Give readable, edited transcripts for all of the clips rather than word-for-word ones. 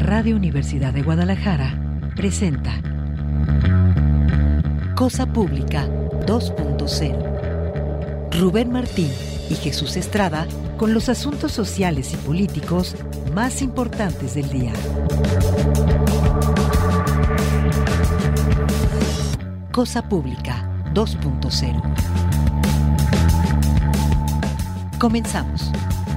Radio Universidad de Guadalajara presenta Cosa Pública 2.0. Rubén Martín y Jesús Estrada con los asuntos sociales y políticos más importantes del día. Cosa Pública 2.0. Comenzamos.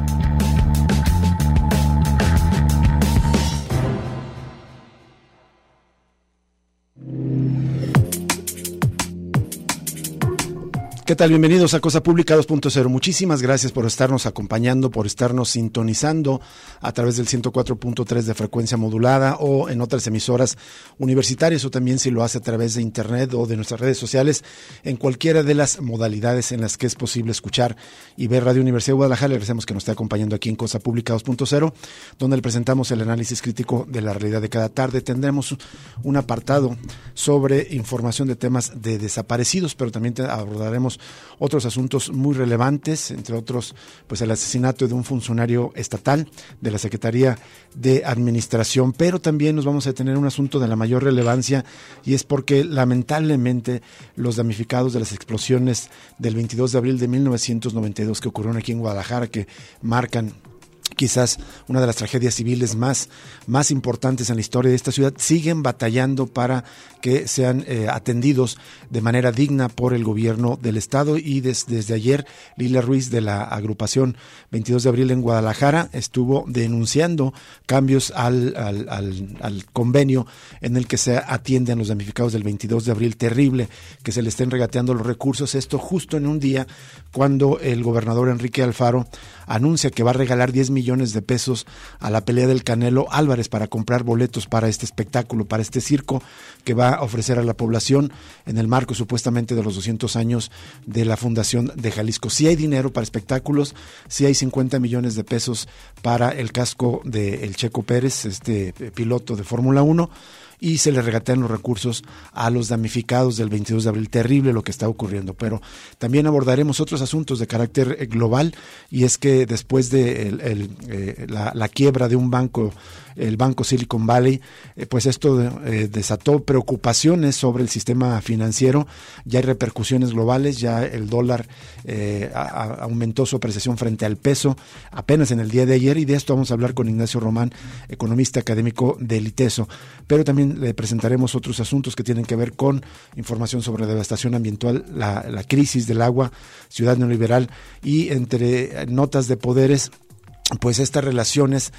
¿Qué tal? Bienvenidos a Cosa Pública 2.0. Muchísimas gracias por estarnos acompañando, por estarnos sintonizando a través del 104.3 de frecuencia modulada o en otras emisoras universitarias, o también si lo hace a través de internet o de nuestras redes sociales, en cualquiera de las modalidades en las que es posible escuchar y ver Radio Universidad de Guadalajara. Le agradecemos que nos esté acompañando aquí en Cosa Pública 2.0, donde le presentamos el análisis crítico de la realidad de cada tarde. Tendremos un apartado sobre información de temas de desaparecidos, pero también abordaremos otros asuntos muy relevantes, entre otros, pues el asesinato de un funcionario estatal de la Secretaría de Administración, pero también nos vamos a detener en un asunto de la mayor relevancia, y es porque lamentablemente los damnificados de las explosiones del 22 de abril de 1992 que ocurrieron aquí en Guadalajara, que marcan quizás una de las tragedias civiles más importantes en la historia de esta ciudad, siguen batallando para que sean atendidos de manera digna por el gobierno del estado. Y desde ayer, Lilia Ruiz, de la agrupación 22 de abril en Guadalajara, estuvo denunciando cambios al convenio en el que se atienden los damnificados del 22 de abril. Terrible que se le estén regateando los recursos, esto justo en un día cuando el gobernador Enrique Alfaro anuncia que va a regalar 10 millones de pesos a la pelea del Canelo Álvarez para comprar boletos para este espectáculo, para este circo que va a ofrecer a la población en el marco supuestamente de los 200 años de la fundación de Jalisco. Sí hay dinero para espectáculos, sí hay 50 millones de pesos para el casco de El Checo Pérez, este piloto de Fórmula 1, y se le regatean los recursos a los damnificados del 22 de abril. Terrible lo que está ocurriendo, pero también abordaremos otros asuntos de carácter global, y es que después de la quiebra de un banco, el banco Silicon Valley, pues esto desató preocupaciones sobre el sistema financiero. Ya hay repercusiones globales, ya el dólar aumentó su apreciación frente al peso apenas en el día de ayer, y de esto vamos a hablar con Ignacio Román, economista académico del ITESO. Pero también le presentaremos otros asuntos que tienen que ver con información sobre la devastación ambiental, la crisis del agua, ciudad neoliberal, y entre notas de poderes, pues estas relaciones,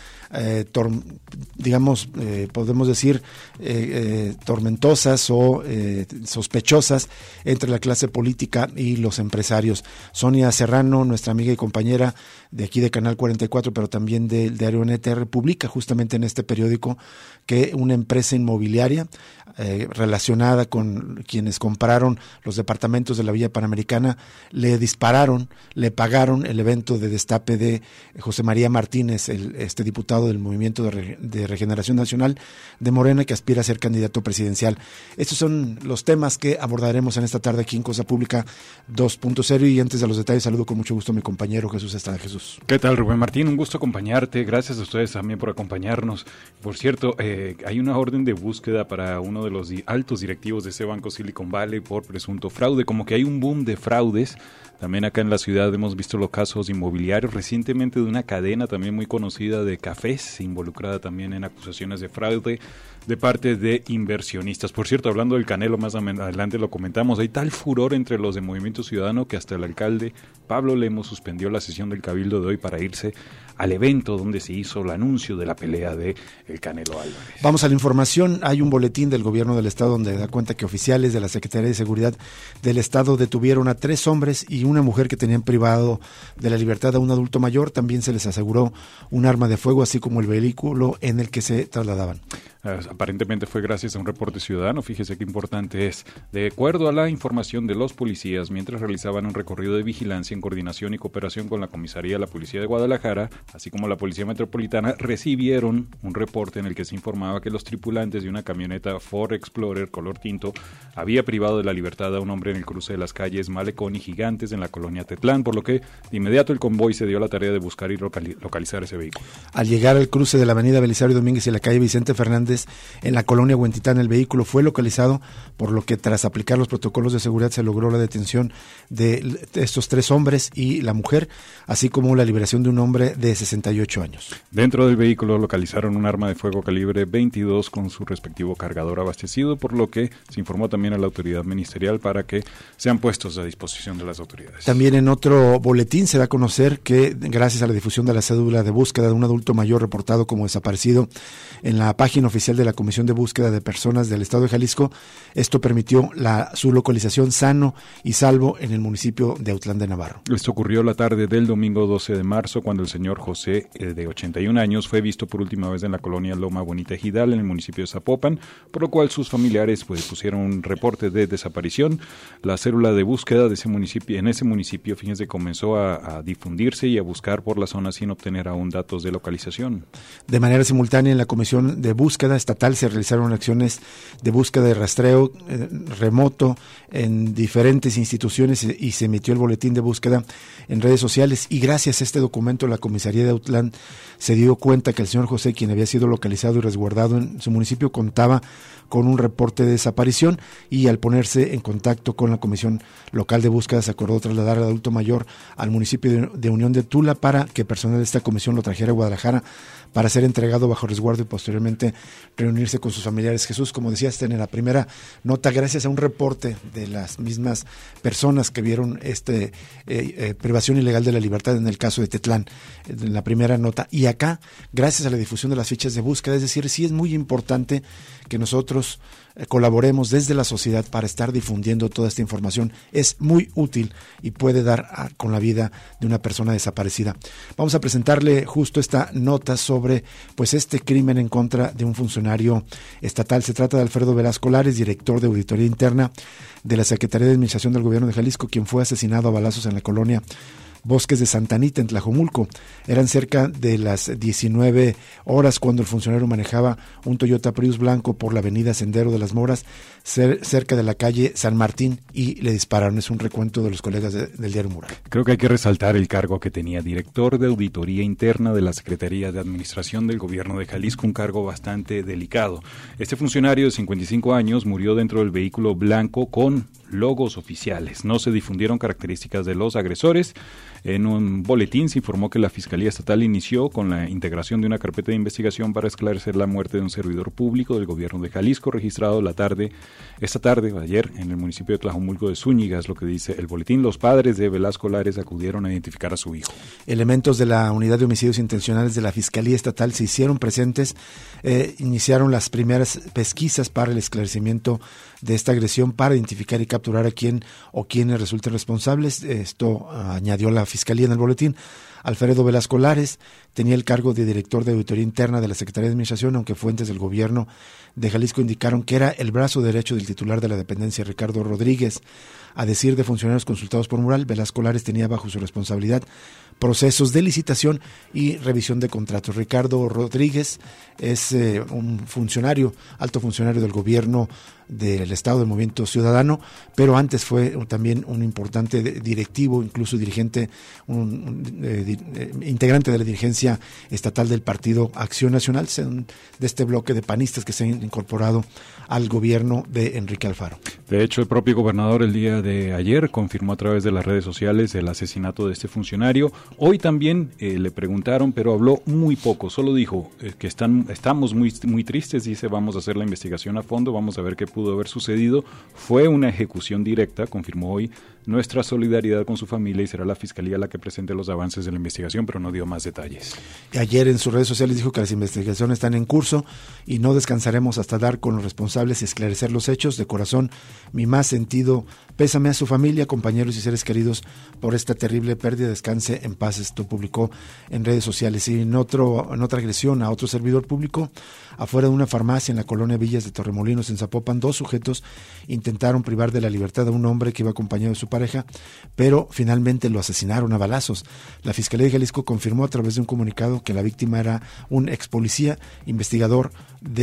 podemos decir, tormentosas o sospechosas entre la clase política y los empresarios. Sonia Serrano, nuestra amiga y compañera de aquí de Canal 44, pero también del diario NTR, publica justamente en este periódico que una empresa inmobiliaria relacionada con quienes compraron los departamentos de la Villa Panamericana le pagaron el evento de destape de José María Martínez, este diputado del Movimiento de Regeneración Nacional de Morena, que aspira a ser candidato presidencial. Estos son los temas que abordaremos en esta tarde aquí en Cosa Pública 2.0, y antes de los detalles saludo con mucho gusto a mi compañero Jesús Estrada. Jesús. ¿Qué tal, Rubén Martín? Un gusto acompañarte. Gracias a ustedes también por acompañarnos. Por cierto, hay una orden de búsqueda para uno de los altos directivos de ese banco Silicon Valley por presunto fraude. Como que hay un boom de fraudes. También acá en la ciudad hemos visto los casos inmobiliarios recientemente de una cadena también muy conocida de cafés, involucrada también en acusaciones de fraude de parte de inversionistas. Por cierto, hablando del Canelo, más adelante lo comentamos, hay tal furor entre los de Movimiento Ciudadano que hasta el alcalde Pablo Lemos suspendió la sesión del Cabildo de hoy para irse al evento donde se hizo el anuncio de la pelea de el Canelo Álvarez. Vamos a la información. Hay un boletín del gobierno del estado donde da cuenta que oficiales de la Secretaría de Seguridad del estado detuvieron a 3 hombres y una mujer que tenían privado de la libertad a un adulto mayor. También se les aseguró un arma de fuego, así como el vehículo en el que se trasladaban. Aparentemente fue gracias a un reporte ciudadano. Fíjese qué importante es. De acuerdo a la información de los policías, mientras realizaban un recorrido de vigilancia en coordinación y cooperación con la comisaría de la Policía de Guadalajara, así como la Policía Metropolitana, recibieron un reporte en el que se informaba que los tripulantes de una camioneta Ford Explorer color tinto había privado de la libertad a un hombre en el cruce de las calles Malecón y Gigantes en la colonia Tetlán, por lo que de inmediato el convoy se dio a la tarea de buscar y localizar ese vehículo. Al llegar al cruce de la avenida Belisario Domínguez y la calle Vicente Fernández, en la colonia Huentitán, el vehículo fue localizado, por lo que tras aplicar los protocolos de seguridad se logró la detención de estos 3 hombres y la mujer, así como la liberación de un hombre de 68 años. Dentro del vehículo localizaron un arma de fuego calibre 22 con su respectivo cargador abastecido, por lo que se informó también a la autoridad ministerial para que sean puestos a disposición de las autoridades. También en otro boletín se da a conocer que gracias a la difusión de la cédula de búsqueda de un adulto mayor reportado como desaparecido en la página oficial de la Comisión de Búsqueda de Personas del Estado de Jalisco, esto permitió su localización sano y salvo en el municipio de Autlán de Navarro. Esto ocurrió la tarde del domingo 12 de marzo, cuando el señor José, de 81 años, fue visto por última vez en la colonia Loma Bonita Ejidal, en el municipio de Zapopan, por lo cual sus familiares pusieron un reporte de desaparición. La célula de búsqueda de en ese municipio, fíjense, comenzó a difundirse y a buscar por la zona sin obtener aún datos de localización. De manera simultánea, en la Comisión de Búsqueda Estatal se realizaron acciones de búsqueda de rastreo remoto en diferentes instituciones y se emitió el boletín de búsqueda en redes sociales, y gracias a este documento la comisaría de Autlán se dio cuenta que el señor José, quien había sido localizado y resguardado en su municipio, contaba con un reporte de desaparición, y al ponerse en contacto con la Comisión Local de Búsqueda se acordó trasladar al adulto mayor al municipio de Unión de Tula para que personal de esta comisión lo trajera a Guadalajara para ser entregado bajo resguardo y posteriormente reunirse con sus familiares. Jesús, como decías en la primera nota, gracias a un reporte de las mismas personas que vieron privación ilegal de la libertad en el caso de Tetlán, en la primera nota, y acá, gracias a la difusión de las fichas de búsqueda, es decir, sí es muy importante que nosotros colaboremos desde la sociedad para estar difundiendo toda esta información. Es muy útil y puede dar con la vida de una persona desaparecida. Vamos a presentarle justo esta nota sobre este crimen en contra de un funcionario estatal. Se trata de Alfredo Velasco Lares, director de Auditoría Interna de la Secretaría de Administración del Gobierno de Jalisco, quien fue asesinado a balazos en la colonia Bosques de Santa Anita, en Tlajomulco. Eran cerca de las 19 horas cuando el funcionario manejaba un Toyota Prius blanco por la avenida Sendero de las Moras, cerca de la calle San Martín, y le dispararon. Es un recuento de los colegas del diario Mural. Creo que hay que resaltar el cargo que tenía: director de Auditoría Interna de la Secretaría de Administración del Gobierno de Jalisco, un cargo bastante delicado. Este funcionario de 55 años murió dentro del vehículo blanco con logos oficiales. No se difundieron características de los agresores. En un boletín se informó que la Fiscalía Estatal inició con la integración de una carpeta de investigación para esclarecer la muerte de un servidor público del Gobierno de Jalisco, registrado esta tarde, ayer, en el municipio de Tlajomulco de Zúñiga. Es lo que dice el boletín. Los padres de Velasco Lares acudieron a identificar a su hijo. Elementos de la Unidad de Homicidios Intencionales de la Fiscalía Estatal se hicieron presentes, iniciaron las primeras pesquisas para el esclarecimiento de esta agresión, para identificar y capturar a quién o quienes resulten responsables. Esto añadió la Fiscalía en el boletín. Alfredo Velasco Lares tenía el cargo de director de Auditoría Interna de la Secretaría de Administración, aunque fuentes del Gobierno de Jalisco indicaron que era el brazo derecho del titular de la dependencia, Ricardo Rodríguez. A decir de funcionarios consultados por Mural, Velasco Lares tenía bajo su responsabilidad procesos de licitación y revisión de contratos. Ricardo Rodríguez es un funcionario, alto funcionario del gobierno del Estado, del Movimiento Ciudadano, pero antes fue también un importante directivo, incluso dirigente, integrante de la dirigencia estatal del Partido Acción Nacional, de este bloque de panistas que se han incorporado al gobierno de Enrique Alfaro. De hecho, el propio gobernador el día de ayer confirmó a través de las redes sociales el asesinato de este funcionario. Hoy también le preguntaron, pero habló muy poco, solo dijo que estamos muy tristes, dice, vamos a hacer la investigación a fondo, vamos a ver qué pudo pudo haber sucedido fue una ejecución directa, confirmó hoy nuestra solidaridad con su familia y será la Fiscalía la que presente los avances de la investigación, pero no dio más detalles. Ayer en sus redes sociales dijo que las investigaciones están en curso y no descansaremos hasta dar con los responsables y esclarecer los hechos. De corazón, mi más sentido pésame a su familia, compañeros y seres queridos por esta terrible pérdida. Descanse en paz. Esto publicó en redes sociales. Y en otra agresión a otro servidor público, afuera de una farmacia en la colonia Villas de Torremolinos, en Zapopan, 2 sujetos intentaron privar de la libertad a un hombre que iba acompañado de su pareja, pero finalmente lo asesinaron a balazos. La Fiscalía de Jalisco confirmó a través de un comunicado que la víctima era un ex policía investigador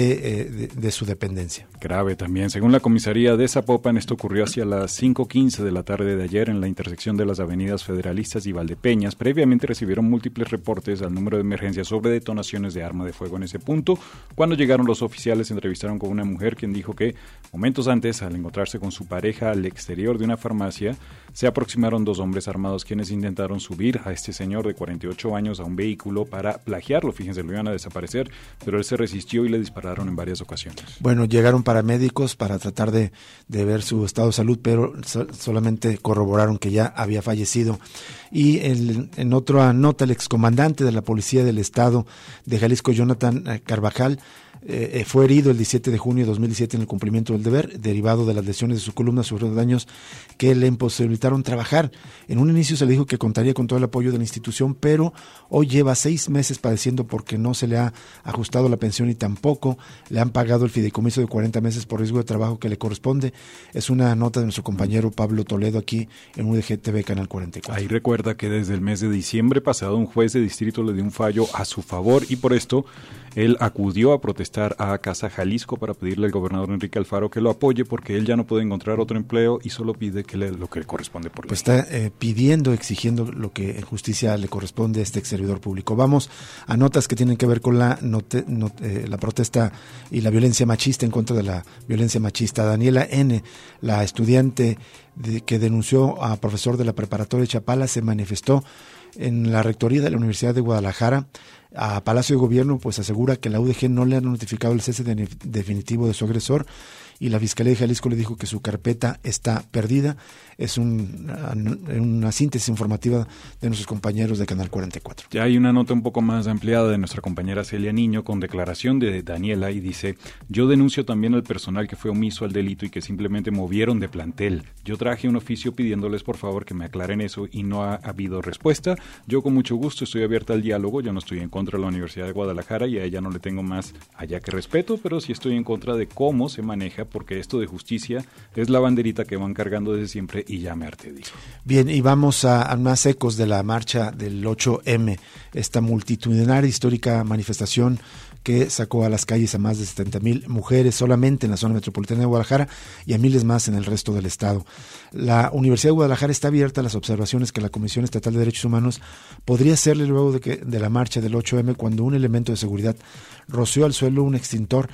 de su dependencia. Grave también. Según la comisaría de Zapopan, esto ocurrió hacia las 5:15 de la tarde de ayer en la intersección de las avenidas Federalistas y Valdepeñas. Previamente recibieron múltiples reportes al número de emergencia sobre detonaciones de arma de fuego en ese punto. Cuando llegaron los oficiales, se entrevistaron con una mujer quien dijo que momentos antes, al encontrarse con su pareja al exterior de una farmacia, se aproximaron 2 hombres armados quienes intentaron subir a este señor de 48 años a un vehículo para plagiarlo. Fíjense, lo iban a desaparecer, pero él se resistió y le dispararon en varias ocasiones. Bueno, llegaron paramédicos para tratar de ver su estado de salud, pero solamente corroboraron que ya había fallecido. Y en otra nota, el excomandante de la Policía del Estado de Jalisco, Jonathan Carvajal, fue herido el 17 de junio de 2017 en el cumplimiento del deber, derivado de las lesiones de su columna, sufrió daños que le imposibilitaron trabajar. En un inicio se le dijo que contaría con todo el apoyo de la institución, pero hoy lleva 6 meses padeciendo porque no se le ha ajustado la pensión y tampoco le han pagado el fideicomiso de 40 meses por riesgo de trabajo que le corresponde. Es una nota de nuestro compañero Pablo Toledo aquí en UDG TV Canal 44. Ahí recuerda que desde el mes de diciembre pasado un juez de distrito le dio un fallo a su favor y por esto él acudió a protestar a Casa Jalisco para pedirle al gobernador Enrique Alfaro que lo apoye porque él ya no puede encontrar otro empleo y solo pide que lo que le corresponde por ley. Pues está pidiendo, exigiendo lo que en justicia le corresponde a este ex servidor público. Vamos a notas que tienen que ver con la protesta y la violencia machista, en contra de la violencia machista. Daniela N., la estudiante que denunció a profesor de la preparatoria de Chapala, se manifestó en la rectoría de la Universidad de Guadalajara. A Palacio de Gobierno pues asegura que la UDG no le ha notificado el cese definitivo de su agresor y la Fiscalía de Jalisco le dijo que su carpeta está perdida. Es una síntesis informativa de nuestros compañeros de Canal 44. Ya hay una nota un poco más ampliada de nuestra compañera Celia Niño con declaración de Daniela y dice: yo denuncio también al personal que fue omiso al delito y que simplemente movieron de plantel. Yo traje un oficio pidiéndoles por favor que me aclaren eso y no ha habido respuesta. Yo con mucho gusto estoy abierta al diálogo, yo no estoy en contra de la Universidad de Guadalajara y a ella no le tengo más allá que respeto, pero sí estoy en contra de cómo se maneja, porque esto de justicia es la banderita que van cargando desde siempre y ya me harté, dijo. Bien, y vamos a más ecos de la marcha del 8M, esta multitudinaria histórica manifestación que sacó a las calles a más de 70,000 mujeres solamente en la zona metropolitana de Guadalajara y a miles más en el resto del estado. La Universidad de Guadalajara está abierta a las observaciones que la Comisión Estatal de Derechos Humanos podría hacerle luego de la marcha del 8M, cuando un elemento de seguridad roció al suelo un extintor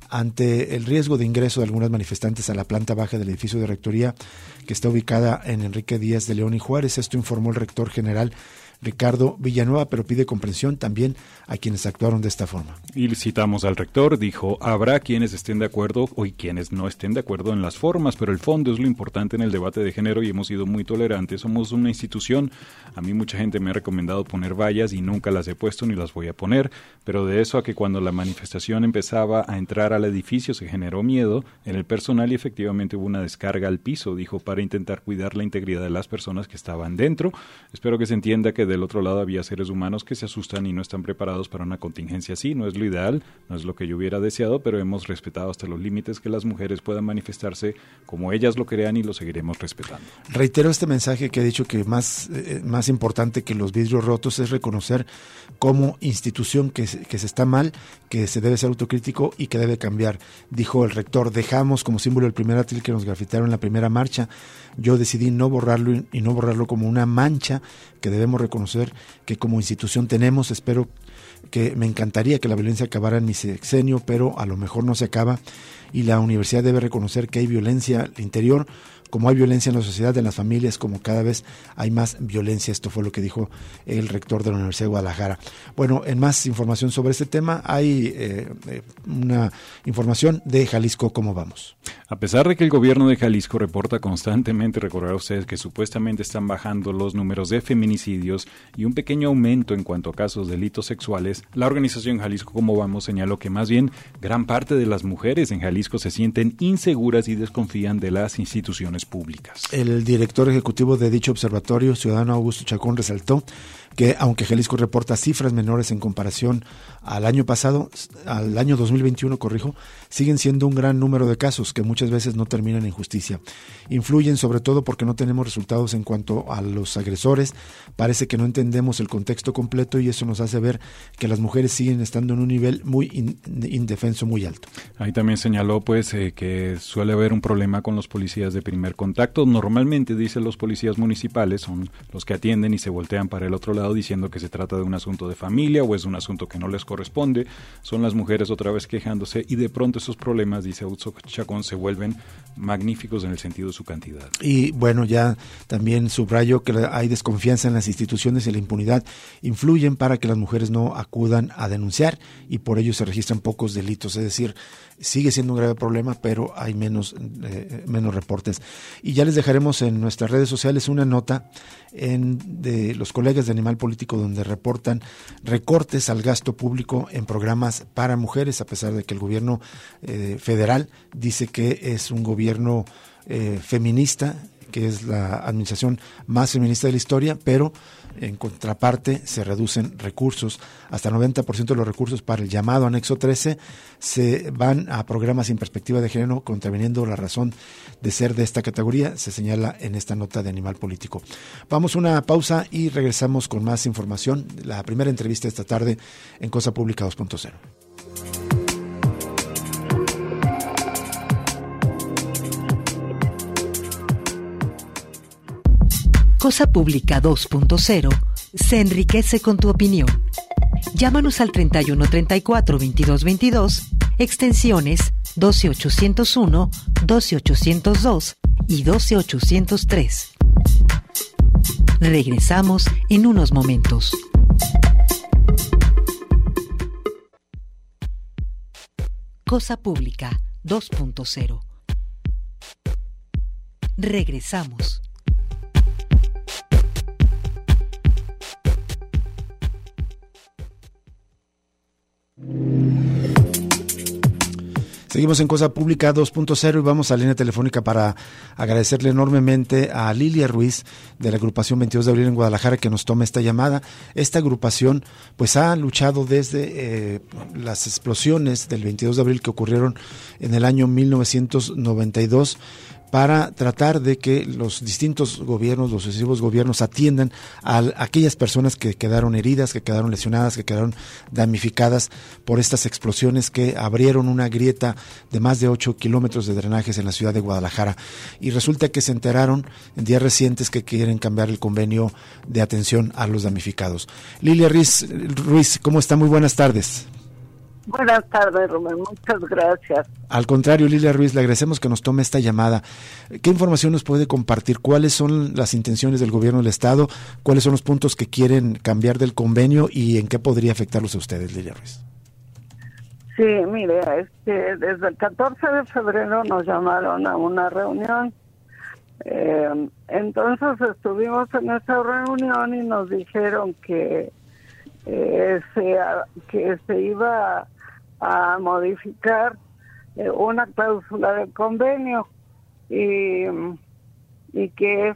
ante el riesgo de ingreso de algunas manifestantes a la planta baja del edificio de rectoría que está ubicada en Enrique Díaz de León y Juárez. Esto informó el rector general Ricardo Villanueva, pero pide comprensión también a quienes actuaron de esta forma. Y citamos al rector, dijo: habrá quienes estén de acuerdo y quienes no estén de acuerdo en las formas, pero el fondo es lo importante en el debate de género y hemos sido muy tolerantes. Somos una institución. A mí mucha gente me ha recomendado poner vallas y nunca las he puesto ni las voy a poner, pero de eso a que cuando la manifestación empezaba a entrar al edificio se generó miedo en el personal y efectivamente hubo una descarga al piso, dijo, para intentar cuidar la integridad de las personas que estaban dentro. Espero que se entienda que del otro lado había seres humanos que se asustan y no están preparados para una contingencia así. No es lo ideal, no es lo que yo hubiera deseado, pero hemos respetado hasta los límites que las mujeres puedan manifestarse como ellas lo crean y lo seguiremos respetando. Reitero este mensaje que he dicho, que más importante que los vidrios rotos es reconocer como institución que se está mal, que se debe ser autocrítico y que debe cambiar. Dijo el rector: dejamos como símbolo el primer atril que nos grafitearon en la primera marcha. Yo decidí no borrarlo y no borrarlo como una mancha que debemos reconocer que como institución tenemos. Espero que me encantaría que la violencia acabara en mi sexenio, pero a lo mejor no se acaba y la universidad debe reconocer que hay violencia al interior, como hay violencia en la sociedad, en las familias, como cada vez hay más violencia. Esto fue lo que dijo el rector de la Universidad de Guadalajara. Bueno, en más información sobre este tema hay una información de Jalisco Cómo Vamos. A pesar de que el gobierno de Jalisco reporta constantemente, recordará ustedes que supuestamente están bajando los números de feminicidios y un pequeño aumento en cuanto a casos de delitos sexuales, la organización Jalisco Como Vamos señaló que más bien gran parte de las mujeres en Jalisco se sienten inseguras y desconfían de las instituciones públicas. El director ejecutivo de dicho observatorio, ciudadano Augusto Chacón, resaltó que aunque Jalisco reporta cifras menores en comparación al año pasado, al año 2021, siguen siendo un gran número de casos que muchas veces no terminan en justicia. Influyen sobre todo porque no tenemos resultados en cuanto a los agresores, parece que no entendemos el contexto completo y eso nos hace ver que las mujeres siguen estando en un nivel muy indefenso, muy alto. Ahí también señaló que suele haber un problema con los policías de primer contacto. Normalmente, dicen los policías municipales, son los que atienden y se voltean para el otro lado diciendo que se trata de un asunto de familia o es un asunto que no les corresponde. Son las mujeres otra vez quejándose y de pronto esos problemas, dice Augusto Chacón, se vuelven magníficos en el sentido de su cantidad. Y bueno, ya también subrayo que hay desconfianza en las instituciones y la impunidad influyen para que las mujeres no acudan a denunciar y por ello se registran pocos delitos, es decir, sigue siendo un grave problema, pero hay menos reportes. Y ya les dejaremos en nuestras redes sociales una nota de los colegas de Animal Político donde reportan recortes al gasto público en programas para mujeres, a pesar de que el gobierno federal dice que es un gobierno feminista, que es la administración más feminista de la historia, pero en contraparte se reducen recursos, hasta 90% de los recursos para el llamado anexo 13 se van a programas sin perspectiva de género, contraviniendo la razón de ser de esta categoría, se señala en esta nota de Animal Político. Vamos a una pausa y regresamos con más información, la primera entrevista esta tarde en Cosa Pública 2.0. Cosa Pública 2.0 se enriquece con tu opinión. Llámanos al 31 34 22 22, extensiones 12801, 12802 y 12803. Regresamos en unos momentos. Cosa Pública 2.0. Regresamos. Seguimos en Cosa Pública 2.0 y vamos a la línea telefónica para agradecerle enormemente a Lilia Ruiz de la agrupación 22 de abril en Guadalajara que nos tome esta llamada. Esta agrupación pues ha luchado desde las explosiones del 22 de abril que ocurrieron en el año 1992 para tratar de que los distintos gobiernos, los sucesivos gobiernos atiendan a aquellas personas que quedaron heridas, que quedaron lesionadas, que quedaron damnificadas por estas explosiones que abrieron una grieta de más de 8 kilómetros de drenajes en la ciudad de Guadalajara. Y resulta que se enteraron en días recientes que quieren cambiar el convenio de atención a los damnificados. Lilia Ruiz, ¿cómo está? Muy buenas tardes. Buenas tardes, Rubén, muchas gracias. Al contrario, Lilia Ruiz, le agradecemos que nos tome esta llamada. ¿Qué información nos puede compartir? ¿Cuáles son las intenciones del gobierno del Estado? ¿Cuáles son los puntos que quieren cambiar del convenio y en qué podría afectarlos a ustedes, Lilia Ruiz? Sí, mire, desde el 14 de febrero nos llamaron a una reunión. Entonces estuvimos en esa reunión y nos dijeron que se iba a modificar una cláusula del convenio y que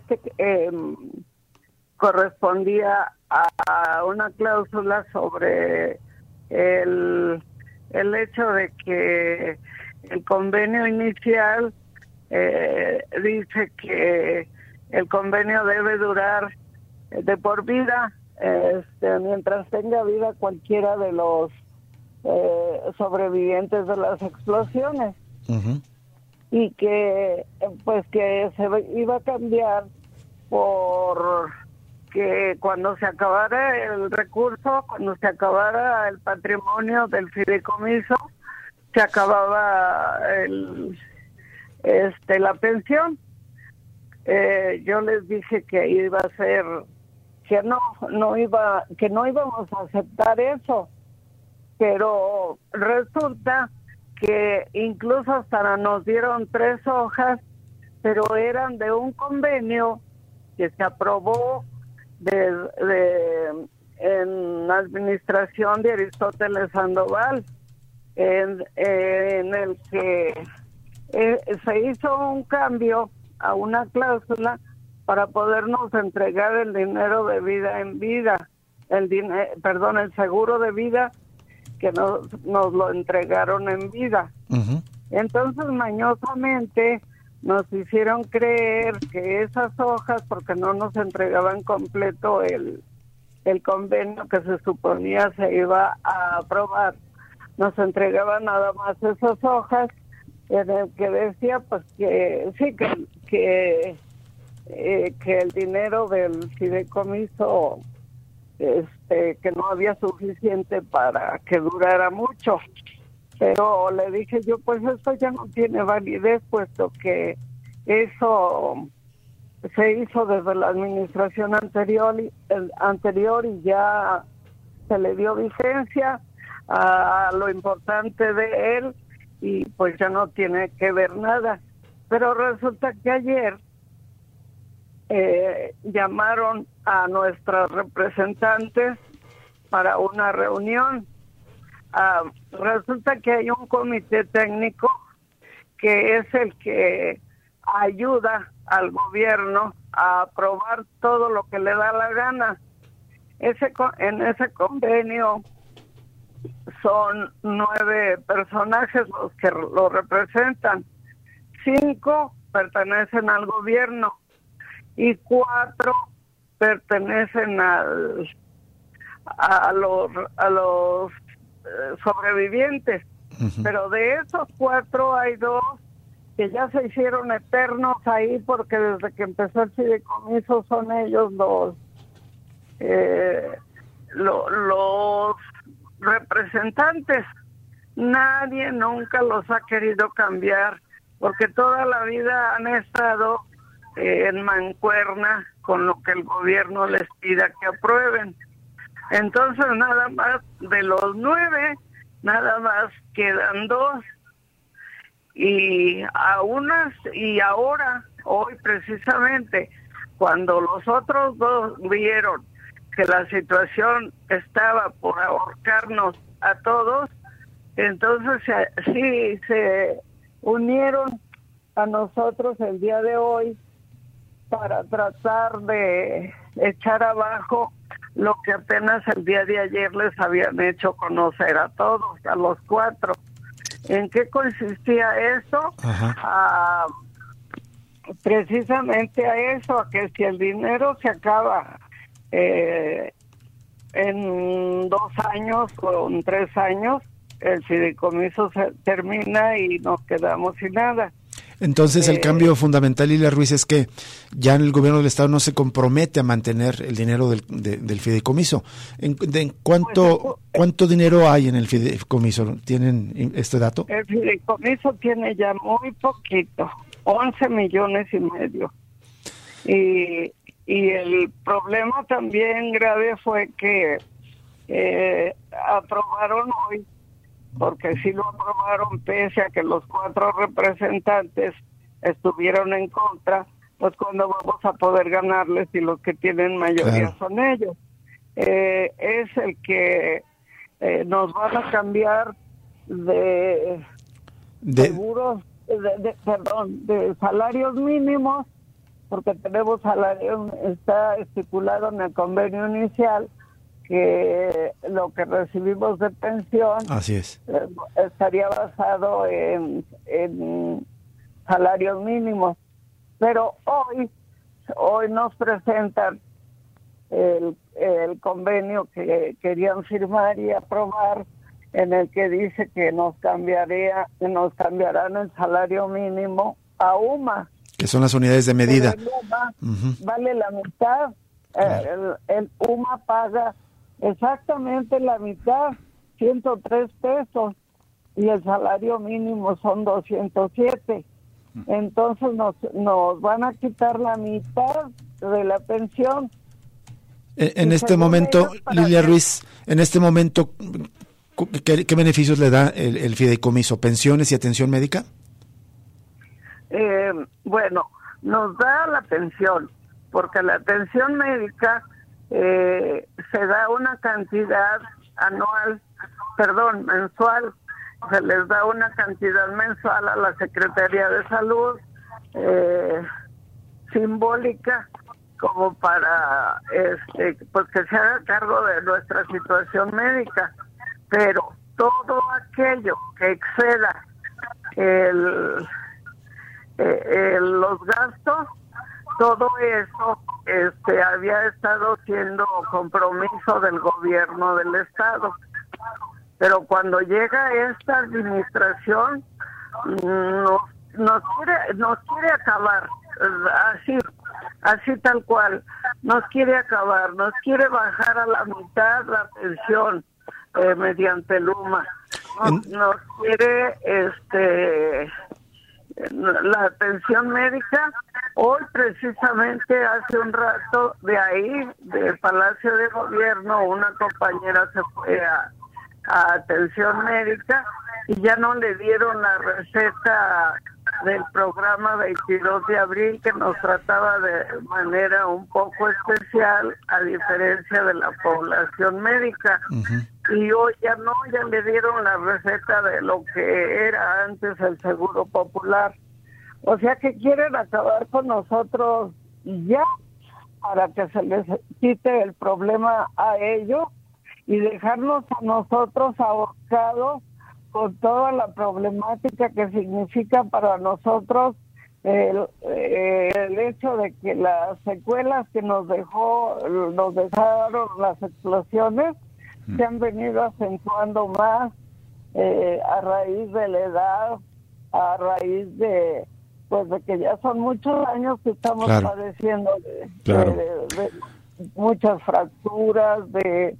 correspondía a una cláusula sobre el hecho de que el convenio inicial dice que el convenio debe durar de por vida mientras tenga vida cualquiera de los sobrevivientes de las explosiones. Uh-huh. Y que pues que se iba a cambiar por que cuando se acabara el recurso, cuando se acabara el patrimonio del fideicomiso, se acababa la pensión. Yo les dije que iba a ser que no íbamos a aceptar eso, pero resulta que incluso hasta nos dieron 3 hojas, pero eran de un convenio que se aprobó en la administración de Aristóteles Sandoval, en el que se hizo un cambio a una cláusula para podernos entregar el dinero de vida en vida, el seguro de vida, que nos lo entregaron en vida. Uh-huh. Entonces, mañosamente, nos hicieron creer que esas hojas, porque no nos entregaban completo el convenio que se suponía se iba a aprobar, nos entregaban nada más esas hojas, en el que decía pues que sí, que el dinero del fideicomiso, que no había suficiente para que durara mucho. Pero le dije yo, pues esto ya no tiene validez, puesto que eso se hizo desde la administración anterior y ya se le dio vigencia a lo importante de él, y pues ya no tiene que ver nada. Pero resulta que ayer llamaron a nuestras representantes para una reunión. Resulta que hay un comité técnico que es el que ayuda al gobierno a aprobar todo lo que le da la gana. En ese convenio son 9 personajes los que lo representan. 5 pertenecen al gobierno y 4 pertenecen a los sobrevivientes. Uh-huh. Pero de esos 4 hay 2 que ya se hicieron eternos ahí, porque desde que empezó el fideicomiso son ellos los representantes. Nadie nunca los ha querido cambiar, porque toda la vida han estado en mancuerna con lo que el gobierno les pida que aprueben. Entonces, nada más de los 9, nada más quedan 2. Y ahora, hoy precisamente, cuando los otros 2 vieron que la situación estaba por ahorcarnos a todos, entonces se unieron a nosotros el día de hoy para tratar de echar abajo lo que apenas el día de ayer les habían hecho conocer a todos, a los 4. ¿En qué consistía esto? Precisamente a eso, a que si el dinero se acaba en 2 años o en 3 años, el fideicomiso se termina y nos quedamos sin nada. Entonces el cambio fundamental, Lilia Ruiz, es que ya en el gobierno del Estado no se compromete a mantener el dinero del fideicomiso. ¿Cuánto dinero hay en el fideicomiso? ¿Tienen este dato? El fideicomiso tiene ya muy poquito, 11 millones y medio. Y el problema también grave fue que aprobaron hoy, porque sí lo aprobaron pese a que los 4 representantes estuvieron en contra, pues cuando vamos a poder ganarles, y los que tienen mayoría son ellos. Es el que nos van a cambiar de seguros, de salarios mínimos, porque tenemos salario, está estipulado en el convenio inicial, que lo que recibimos de pensión, así es, estaría basado en salarios mínimos. Pero hoy nos presentan el convenio que querían firmar y aprobar, en el que dice que nos cambiarán el salario mínimo a UMA, que son las unidades de medida. Vale la mitad. El UMA paga exactamente la mitad, 103 pesos, y el salario mínimo son 207. Entonces nos van a quitar la mitad de la pensión. En este momento, Lilia Ruiz, en este momento, ¿Qué beneficios le da el fideicomiso? ¿Pensiones y atención médica? Bueno, nos da la pensión, porque la atención médica se da una cantidad mensual, se les da una cantidad mensual a la Secretaría de Salud, simbólica, como para pues que se haga cargo de nuestra situación médica, pero todo aquello que exceda los gastos, todo eso había estado siendo compromiso del gobierno del estado, pero cuando llega esta administración nos quiere acabar, así tal cual, nos quiere acabar, nos quiere bajar a la mitad la pensión mediante Luma, nos quiere la atención médica. Hoy precisamente hace un rato de ahí, del Palacio de Gobierno, una compañera se fue a atención médica y ya no le dieron la receta del programa 22 de abril que nos trataba de manera un poco especial, a diferencia de la población médica. Uh-huh. Y hoy ya le dieron la receta de lo que era antes el Seguro Popular. O sea que quieren acabar con nosotros ya, para que se les quite el problema a ellos y dejarnos a nosotros ahorcados con toda la problemática que significa para nosotros el hecho de que las secuelas que nos dejaron las explosiones se han venido acentuando más a raíz de la edad, a raíz de que ya son muchos años que estamos padeciendo de muchas fracturas, de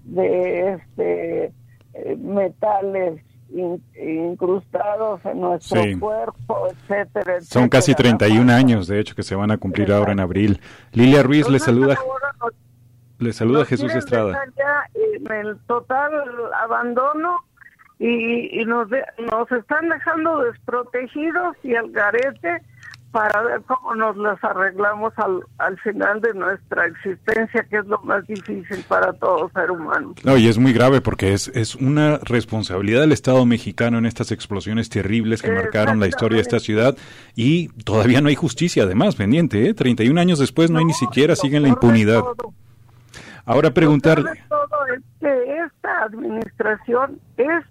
metales incrustados en nuestro cuerpo, etcétera. Son casi 31 años, de hecho, que se van a cumplir ahora en abril. Lilia Ruiz le saluda Jesús Estrada. Ya en el total abandono y nos están dejando desprotegidos y al garete para ver cómo nos las arreglamos al final de nuestra existencia, que es lo más difícil para todo ser humano. No, y es muy grave porque es una responsabilidad del Estado mexicano en estas explosiones terribles que marcaron la historia de esta ciudad, y todavía no hay justicia, además, pendiente, 31 años después no hay ni siquiera, sigue en la impunidad. Ahora preguntarle... Todo es que esta administración, es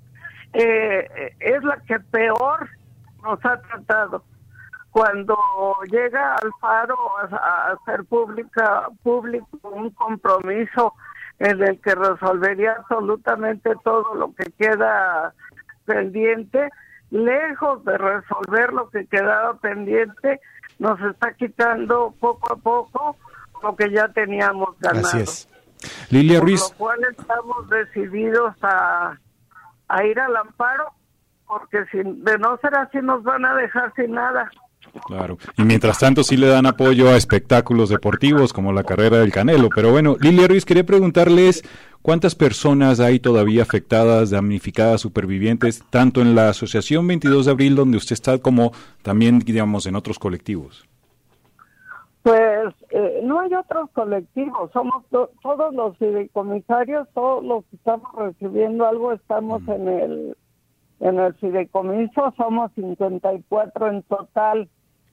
la que peor nos ha tratado. Cuando llega Alfaro a hacer público un compromiso en el que resolvería absolutamente todo lo que queda pendiente, lejos de resolver lo que quedaba pendiente, nos está quitando poco a poco lo que ya teníamos ganado. Así es. Lilia Ruiz. Por lo cual estamos decididos a ir al amparo, porque de no ser así nos van a dejar sin nada. Claro, y mientras tanto sí le dan apoyo a espectáculos deportivos como la carrera del Canelo, pero bueno, Lilia Ruiz, quería preguntarles cuántas personas hay todavía afectadas, damnificadas, supervivientes, tanto en la Asociación 22 de Abril, donde usted está, como también, digamos, en otros colectivos. Pues no hay otros colectivos, somos todos los fideicomisarios, todos los que estamos recibiendo algo, estamos en el fideicomiso, somos 54 en total,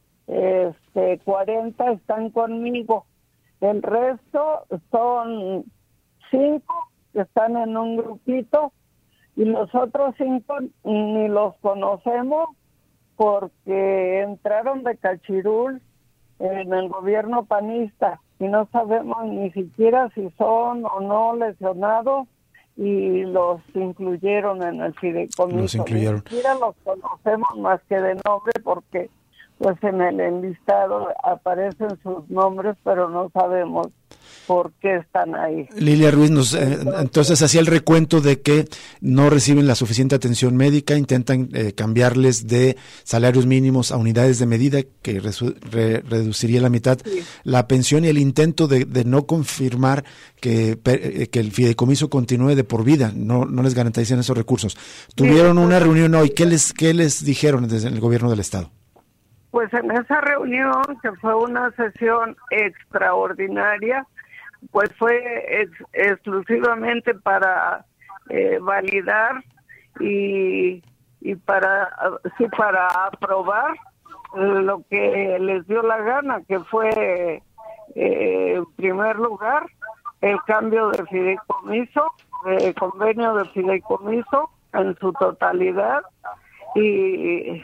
40 están conmigo, el resto son 5 que están en un grupito y los otros 5 ni los conocemos porque entraron de cachirul en el gobierno panista y no sabemos ni siquiera si son o no lesionados y los incluyeron en el fideicomiso. Los incluyeron. Ni siquiera los conocemos más que de nombre porque pues en el enlistado aparecen sus nombres, pero no sabemos por qué están ahí. Lilia Ruiz nos entonces hacía el recuento de que no reciben la suficiente atención médica, intentan cambiarles de salarios mínimos a unidades de medida, que reduciría la mitad la pensión, y el intento de no confirmar que el fideicomiso continúe de por vida, no les garantizan esos recursos. Tuvieron una reunión hoy, ¿qué les dijeron desde el gobierno del estado? Pues en esa reunión, que fue una sesión extraordinaria, pues fue exclusivamente para validar y para aprobar lo que les dio la gana, que fue en primer lugar el cambio de fideicomiso, de convenio de fideicomiso en su totalidad, y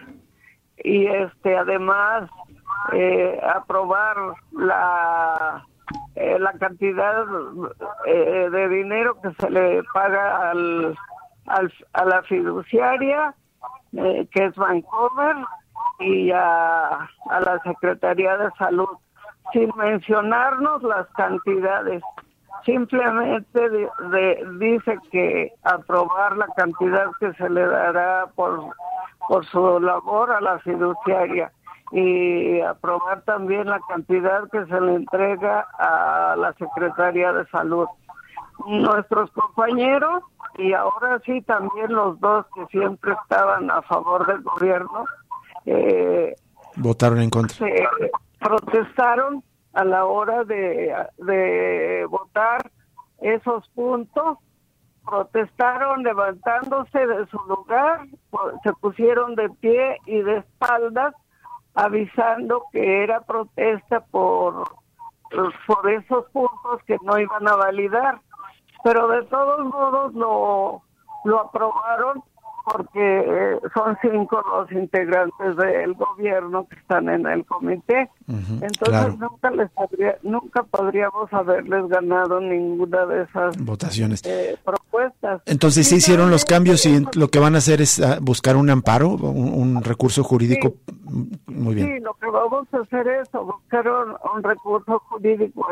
además aprobar la cantidad de dinero que se le paga a la fiduciaria, que es Bancomer, y a la Secretaría de Salud, sin mencionarnos las cantidades. Simplemente dice que aprobar la cantidad que se le dará por su labor a la fiduciaria, y aprobar también la cantidad que se le entrega a la Secretaría de Salud. Nuestros compañeros, y ahora sí también los dos que siempre estaban a favor del gobierno, votaron en contra. Protestaron a la hora de votar esos puntos. Protestaron levantándose de su lugar, se pusieron de pie y de espaldas, avisando que era protesta por esos puntos que no iban a validar. Pero de todos modos lo aprobaron, porque son 5 los integrantes del gobierno que están en el comité. Entonces claro, nunca podríamos haberles ganado ninguna de esas votaciones, propuestas. Entonces sí hicieron los cambios, y lo que van a hacer es buscar un amparo, un recurso jurídico. Sí. Muy bien. Sí, lo que vamos a hacer es buscar un recurso jurídico,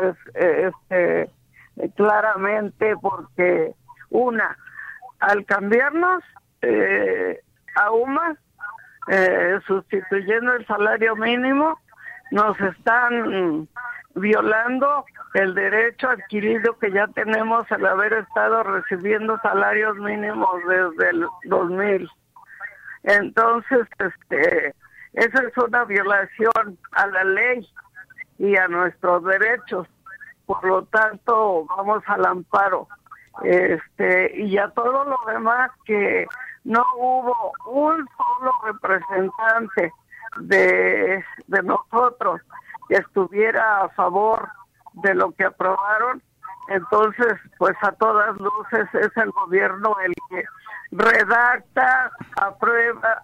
claramente, porque al cambiarnos a UMAS, sustituyendo el salario mínimo, nos están violando el derecho adquirido que ya tenemos al haber estado recibiendo salarios mínimos desde el 2000. Entonces, esa es una violación a la ley y a nuestros derechos. Por lo tanto, vamos al amparo. Y a todo lo demás, que no hubo un solo representante de nosotros que estuviera a favor de lo que aprobaron. Entonces, pues a todas luces es el gobierno el que redacta, aprueba,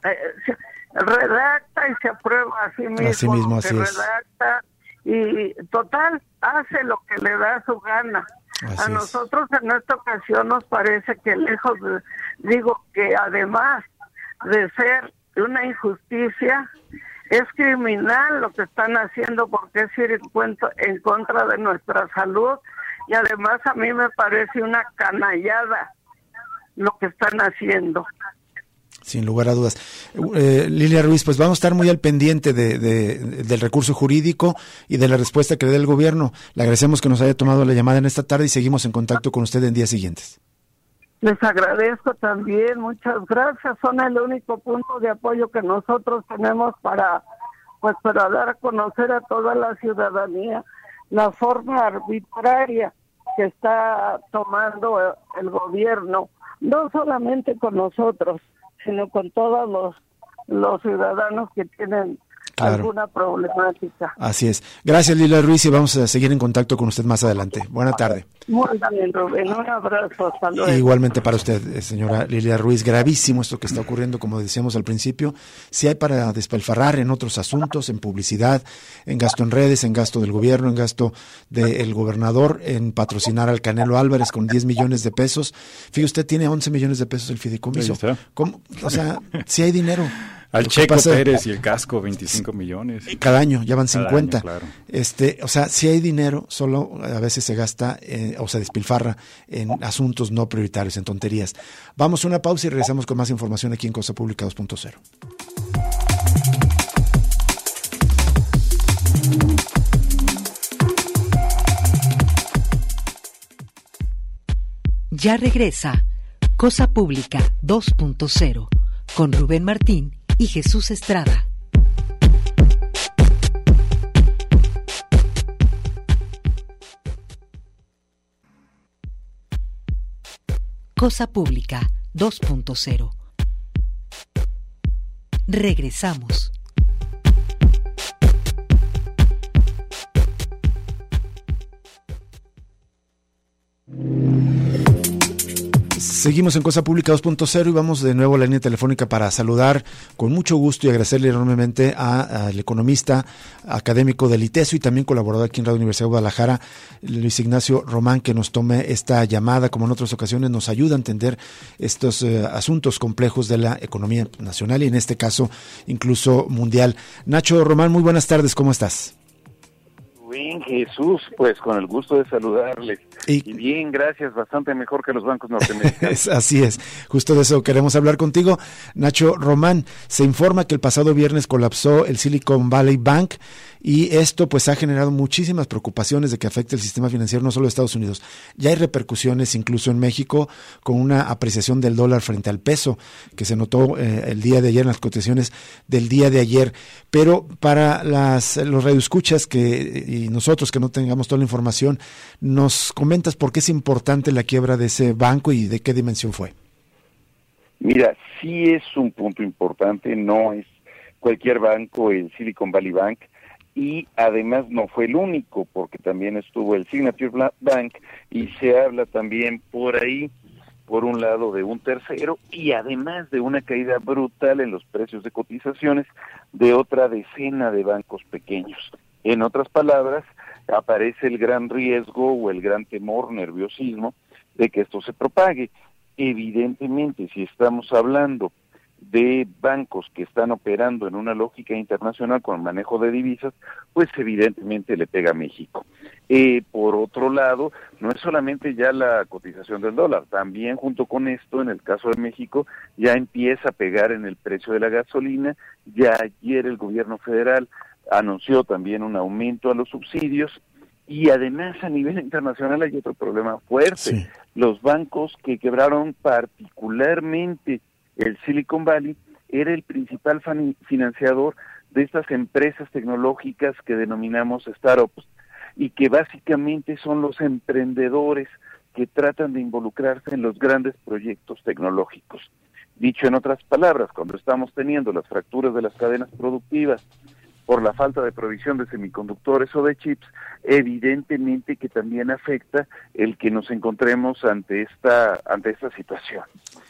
redacta y se aprueba a sí mismo, así es. Redacta y total hace lo que le da su gana. A nosotros en esta ocasión nos parece que que además de ser una injusticia, es criminal lo que están haciendo, porque es ir en contra de nuestra salud, y además a mí me parece una canallada lo que están haciendo. Sin lugar a dudas. Lilia Ruiz, pues vamos a estar muy al pendiente del recurso jurídico y de la respuesta que le dé el gobierno. Le agradecemos que nos haya tomado la llamada en esta tarde y seguimos en contacto con usted en días siguientes. Les agradezco también, muchas gracias. Son el único punto de apoyo que nosotros tenemos para dar a conocer a toda la ciudadanía la forma arbitraria que está tomando el gobierno, no solamente con nosotros, sino con todos los ciudadanos que tienen alguna problemática. Así es. Gracias, Lilia Ruiz, y vamos a seguir en contacto con usted más adelante. Buena tarde. Muy bien, Rubén. Un abrazo. Hasta luego. Igualmente para usted, señora Lilia Ruiz. Gravísimo esto que está ocurriendo, como decíamos al principio. Si hay para despilfarrar en otros asuntos, en publicidad, en gasto en redes, en gasto del gobierno, en gasto del gobernador, en patrocinar al Canelo Álvarez con 10 millones de pesos. Fíjate, usted tiene 11 millones de pesos el fideicomiso. Ahí está. ¿Cómo? O sea, si hay dinero. Al Checo Pérez y el casco, 25 millones. Cada año, ya van 50. Año, claro. O sea, si hay dinero, solo a veces se gasta o se despilfarra en asuntos no prioritarios, en tonterías. Vamos a una pausa y regresamos con más información aquí en Cosa Pública 2.0. Ya regresa Cosa Pública 2.0 con Rubén Martín y Jesús Estrada. Cosa Pública 2.0. Regresamos. Seguimos en Cosa Pública 2.0 y vamos de nuevo a la línea telefónica para saludar con mucho gusto y agradecerle enormemente al economista académico del ITESO y también colaborador aquí en Radio Universidad de Guadalajara, Luis Ignacio Román, que nos tome esta llamada. Como en otras ocasiones nos ayuda a entender estos asuntos complejos de la economía nacional y en este caso incluso mundial. Nacho Román, muy buenas tardes, ¿cómo estás? Bien, Jesús, pues con el gusto de saludarles. Y bien, gracias, bastante mejor que los bancos norteamericanos. Así es, justo de eso queremos hablar contigo. Nacho Román, se informa que el pasado viernes colapsó el Silicon Valley Bank y esto pues ha generado muchísimas preocupaciones de que afecte el sistema financiero no solo de Estados Unidos. Ya hay repercusiones incluso en México con una apreciación del dólar frente al peso que se notó el día de ayer en las cotizaciones del día de ayer. Pero para los radioescuchas y nosotros que no tengamos toda la información, nos comentas por qué es importante la quiebra de ese banco y de qué dimensión fue. Mira, sí es un punto importante, no es cualquier banco, el Silicon Valley Bank, y además no fue el único, porque también estuvo el Signature Bank, y se habla también por ahí, por un lado, de un tercero, y además de una caída brutal en los precios de cotizaciones de otra decena de bancos pequeños. En otras palabras, aparece el gran riesgo o el gran temor, nerviosismo, de que esto se propague. Evidentemente, si estamos hablando de bancos que están operando en una lógica internacional con manejo de divisas, pues evidentemente le pega a México. Por otro lado, no es solamente ya la cotización del dólar, también junto con esto, en el caso de México, ya empieza a pegar en el precio de la gasolina. Ya ayer el gobierno federal anunció también un aumento a los subsidios y además a nivel internacional hay otro problema fuerte. Sí. Los bancos que quebraron, particularmente el Silicon Valley, era el principal financiador de estas empresas tecnológicas que denominamos startups y que básicamente son los emprendedores que tratan de involucrarse en los grandes proyectos tecnológicos. Dicho en otras palabras, cuando estamos teniendo las fracturas de las cadenas productivas por la falta de provisión de semiconductores o de chips, evidentemente que también afecta el que nos encontremos ante esta situación.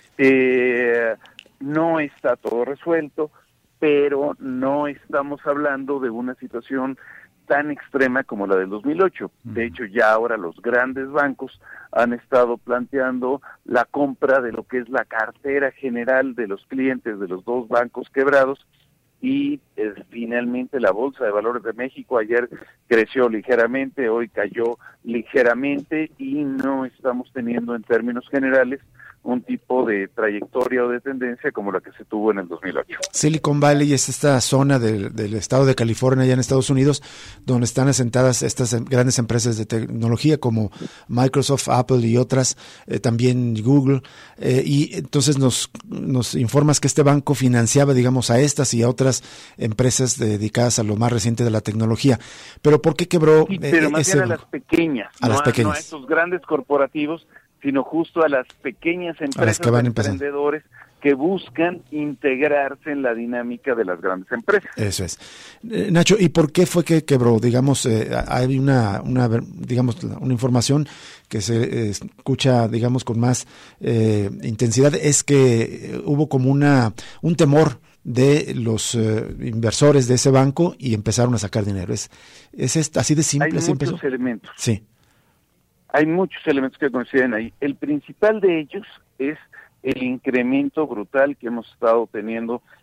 No está todo resuelto, pero no estamos hablando de una situación tan extrema como la del 2008. De hecho, ya ahora los grandes bancos han estado planteando la compra de lo que es la cartera general de los clientes de los dos bancos quebrados, y finalmente la Bolsa de Valores de México ayer creció ligeramente, hoy cayó ligeramente y no estamos teniendo en términos generales un tipo de trayectoria o de tendencia como la que se tuvo en el 2008. Silicon Valley es esta zona del estado de California, allá en Estados Unidos, donde están asentadas estas grandes empresas de tecnología como Microsoft, Apple y otras, también Google, y entonces nos informas que este banco financiaba, digamos, a estas y a otras empresas dedicadas a lo más reciente de la tecnología. Pero ¿por qué quebró? Sí, pero más bien a las pequeñas, no a estos grandes corporativos, sino justo a las pequeñas empresas de emprendedores que buscan integrarse en la dinámica de las grandes empresas. Eso es. Nacho, ¿y por qué fue que quebró? Digamos, hay una información que se escucha, digamos, con más intensidad, es que hubo como un temor de los inversores de ese banco y empezaron a sacar dinero. ¿Es así de simple? Hay muchos elementos. Sí. Hay muchos elementos que coinciden ahí. El principal de ellos es el incremento brutal que hemos estado teniendo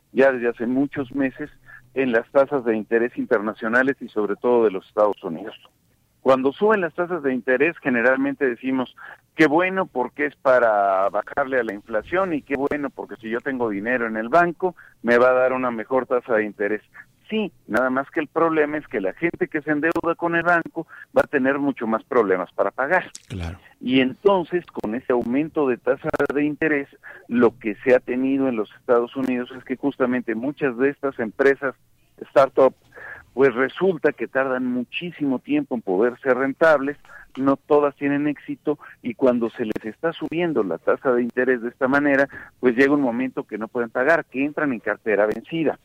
ya desde hace muchos meses en las tasas de interés internacionales y sobre todo de los Estados Unidos. Cuando suben las tasas de interés, generalmente decimos, qué bueno porque es para bajarle a la inflación y qué bueno porque si yo tengo dinero en el banco, me va a dar una mejor tasa de interés. Sí, nada más que el problema es que la gente que se endeuda con el banco va a tener mucho más problemas para pagar. Claro. Y entonces, con ese aumento de tasa de interés, lo que se ha tenido en los Estados Unidos es que justamente muchas de estas empresas, startup, pues resulta que tardan muchísimo tiempo en poder ser rentables, no todas tienen éxito, y cuando se les está subiendo la tasa de interés de esta manera, pues llega un momento que no pueden pagar, que entran en cartera vencida.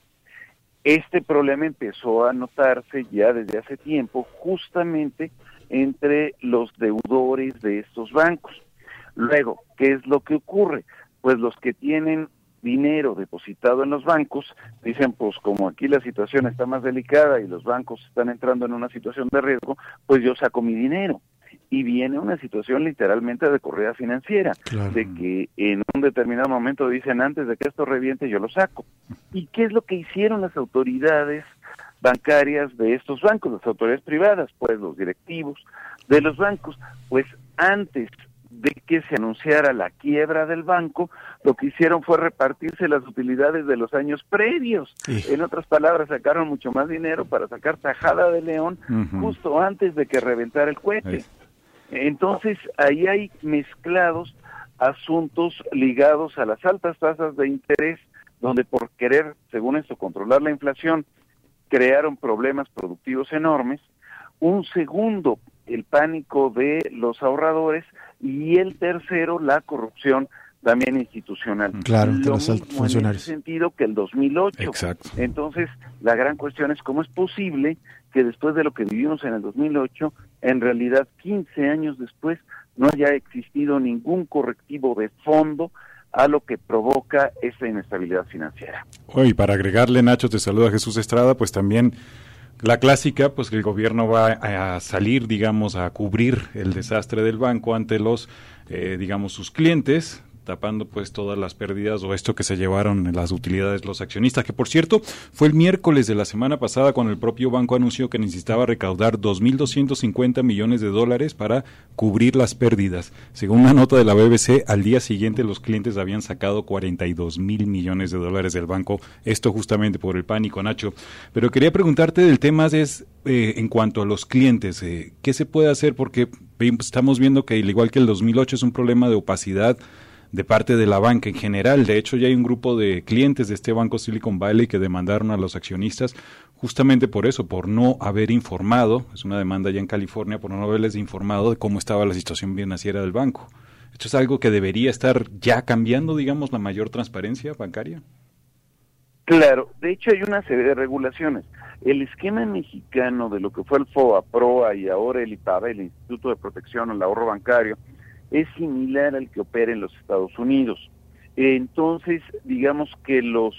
Este problema empezó a notarse ya desde hace tiempo, justamente entre los deudores de estos bancos. Luego, ¿qué es lo que ocurre? Pues los que tienen dinero depositado en los bancos dicen, pues como aquí la situación está más delicada y los bancos están entrando en una situación de riesgo, pues yo saco mi dinero. Y viene una situación literalmente de corrida financiera, claro, de que en un determinado momento dicen, antes de que esto reviente yo lo saco. ¿Y qué es lo que hicieron las autoridades bancarias de estos bancos, las autoridades privadas, pues los directivos de los bancos? Pues antes de que se anunciara la quiebra del banco, lo que hicieron fue repartirse las utilidades de los años previos. Sí. En otras palabras, sacaron mucho más dinero para sacar tajada de león justo antes de que reventara el cohete. Entonces, ahí hay mezclados asuntos ligados a las altas tasas de interés, donde por querer, según esto, controlar la inflación, crearon problemas productivos enormes. Un segundo, el pánico de los ahorradores, y el tercero, la corrupción también institucional. Claro, de los funcionarios. En ese sentido que el 2008. Exacto. Entonces, la gran cuestión es cómo es posible que después de lo que vivimos en el 2008, en realidad 15 años después, no haya existido ningún correctivo de fondo a lo que provoca esa inestabilidad financiera. Y para agregarle, Nacho, te saluda Jesús Estrada, pues también la clásica, pues que el gobierno va a salir, digamos, a cubrir el desastre del banco ante los, digamos, sus clientes, tapando pues todas las pérdidas o esto que se llevaron las utilidades los accionistas, que por cierto fue el miércoles de la semana pasada cuando el propio banco anunció que necesitaba recaudar $2,250 millones para cubrir las pérdidas. Según una nota de la BBC, al día siguiente los clientes habían sacado $42,000 millones del banco, esto justamente por el pánico, Nacho. Pero quería preguntarte del tema en cuanto a los clientes, ¿qué se puede hacer? Porque estamos viendo que al igual que el 2008 es un problema de opacidad de parte de la banca en general. De hecho, ya hay un grupo de clientes de este banco Silicon Valley que demandaron a los accionistas justamente por eso, por no haber informado, es una demanda ya en California, por no haberles informado de cómo estaba la situación financiera del banco. ¿Esto es algo que debería estar ya cambiando, digamos, la mayor transparencia bancaria? Claro, de hecho hay una serie de regulaciones. El esquema mexicano de lo que fue el FOBAPROA y ahora el IPABA, el Instituto de Protección al Ahorro Bancario, es similar al que opera en los Estados Unidos. Entonces, digamos que los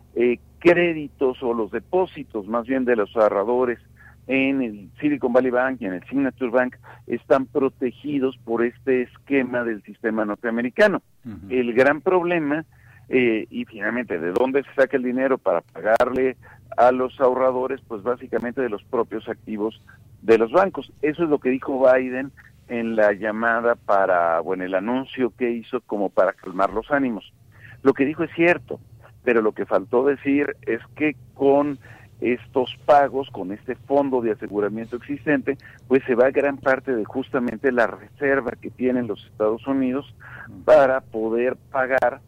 créditos o los depósitos, más bien de los ahorradores en el Silicon Valley Bank y en el Signature Bank, están protegidos por este esquema del sistema norteamericano. El gran problema, y finalmente, ¿de dónde se saca el dinero para pagarle a los ahorradores? Pues básicamente de los propios activos de los bancos. Eso es lo que dijo Biden en la llamada en el anuncio que hizo como para calmar los ánimos. Lo que dijo es cierto, pero lo que faltó decir es que con estos pagos, con este fondo de aseguramiento existente, pues se va gran parte de justamente la reserva que tienen los Estados Unidos para poder pagar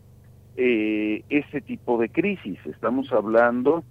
ese tipo de crisis. Estamos hablando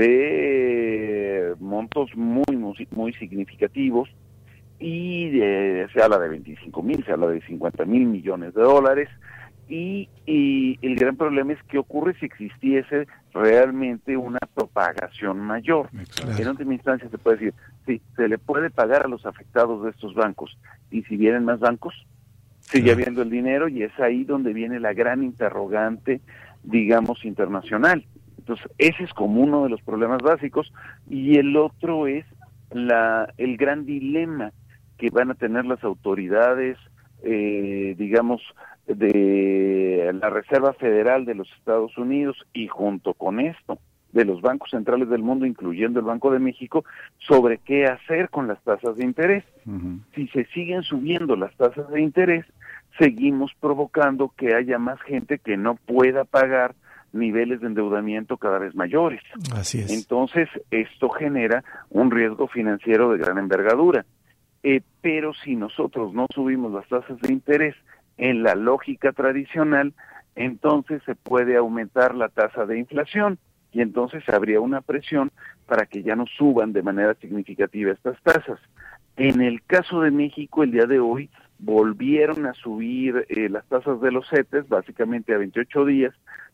de montos muy significativos, y se habla de 25,000, se habla de 50,000 millones de dólares, y el gran problema es qué ocurre si existiese realmente una propagación mayor. Claro. En última instancia se puede decir, sí, se le puede pagar a los afectados de estos bancos, y si vienen más bancos, sigue habiendo el dinero, y es ahí donde viene la gran interrogante, digamos, internacional. Entonces, ese es como uno de los problemas básicos, y el otro es el gran dilema que van a tener las autoridades, digamos, de la Reserva Federal de los Estados Unidos y junto con esto de los bancos centrales del mundo, incluyendo el Banco de México, sobre qué hacer con las tasas de interés. Si se siguen subiendo las tasas de interés, seguimos provocando que haya más gente que no pueda pagar niveles de endeudamiento cada vez mayores. Así es. Entonces, esto genera un riesgo financiero de gran envergadura. Pero si nosotros no subimos las tasas de interés en la lógica tradicional, entonces se puede aumentar la tasa de inflación y entonces habría una presión para que ya no suban de manera significativa estas tasas. En el caso de México, el día de hoy, volvieron a subir las tasas de los CETES, básicamente a 28 días,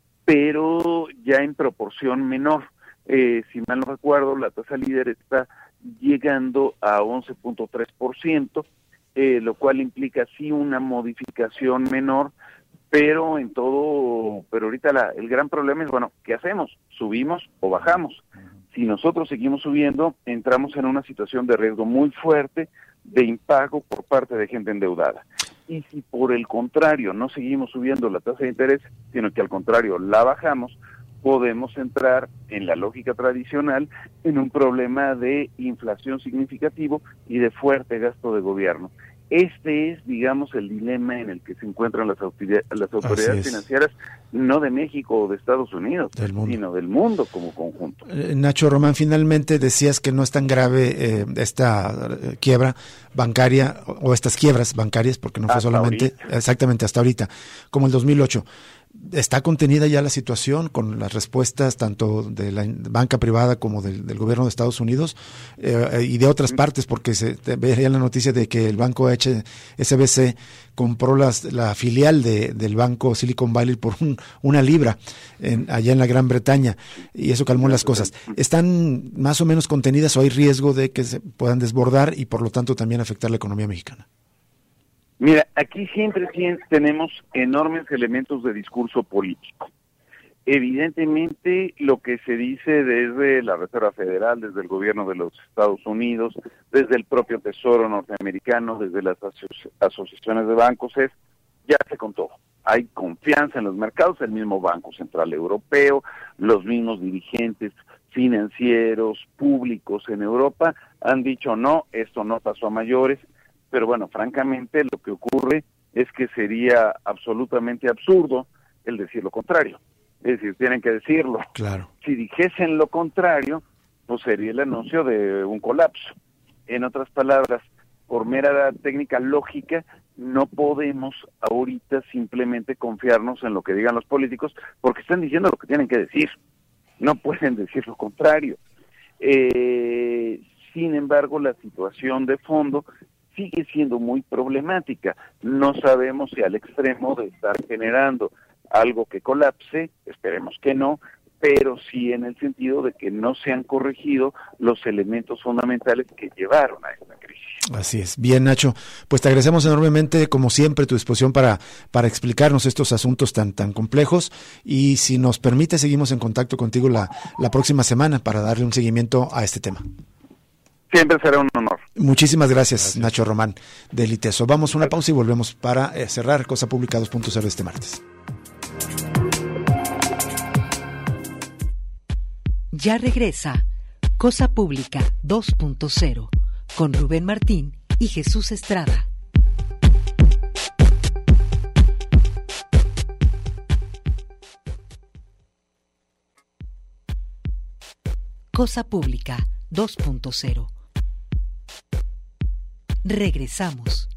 pero ya en proporción menor. Si mal no recuerdo, la tasa líder está llegando a 11.3%, lo cual implica sí una modificación menor, pero ahorita el gran problema es, bueno, ¿qué hacemos? ¿Subimos o bajamos? Si nosotros seguimos subiendo, entramos en una situación de riesgo muy fuerte de impago por parte de gente endeudada. Y si por el contrario no seguimos subiendo la tasa de interés, sino que al contrario la bajamos, podemos entrar en la lógica tradicional en un problema de inflación significativo y de fuerte gasto de gobierno. Este es, digamos, el dilema en el que se encuentran las autoridades financieras, no de México o de Estados Unidos, sino del mundo como conjunto. Nacho Román, finalmente decías que no es tan grave esta quiebra bancaria o estas quiebras bancarias, porque no fue solamente, exactamente hasta ahorita, como el 2008. ¿Está contenida ya la situación con las respuestas tanto de la banca privada como del gobierno de Estados Unidos y de otras partes? Porque se veía la noticia de que el banco HSBC compró la filial del banco Silicon Valley por una libra allá en la Gran Bretaña, y eso calmó las cosas. ¿Están más o menos contenidas o hay riesgo de que se puedan desbordar y por lo tanto también afectar la economía mexicana? Mira, aquí siempre tenemos enormes elementos de discurso político. Evidentemente, lo que se dice desde la Reserva Federal, desde el gobierno de los Estados Unidos, desde el propio Tesoro norteamericano, desde las asociaciones de bancos, es ya se contó. Hay confianza en los mercados, el mismo Banco Central Europeo, los mismos dirigentes financieros públicos en Europa han dicho no, esto no pasó a mayores. Pero bueno, francamente lo que ocurre es que sería absolutamente absurdo el decir lo contrario. Es decir, tienen que decirlo. Claro. Si dijesen lo contrario, pues sería el anuncio de un colapso. En otras palabras, por mera técnica lógica, no podemos ahorita simplemente confiarnos en lo que digan los políticos, porque están diciendo lo que tienen que decir. No pueden decir lo contrario. Sin embargo, la situación de fondo sigue siendo muy problemática. No sabemos si al extremo de estar generando algo que colapse, esperemos que no, pero sí en el sentido de que no se han corregido los elementos fundamentales que llevaron a esta crisis. Así es. Bien, Nacho, pues te agradecemos enormemente, como siempre, tu disposición para explicarnos estos asuntos tan complejos, y si nos permite, seguimos en contacto contigo la próxima semana para darle un seguimiento a este tema. Siempre será un honor. Muchísimas gracias, Nacho Román, del ITESO. Vamos a una pausa y volvemos para cerrar Cosa Pública 2.0 este martes. Ya regresa Cosa Pública 2.0 con Rubén Martín y Jesús Estrada. Cosa Pública 2.0. Regresamos.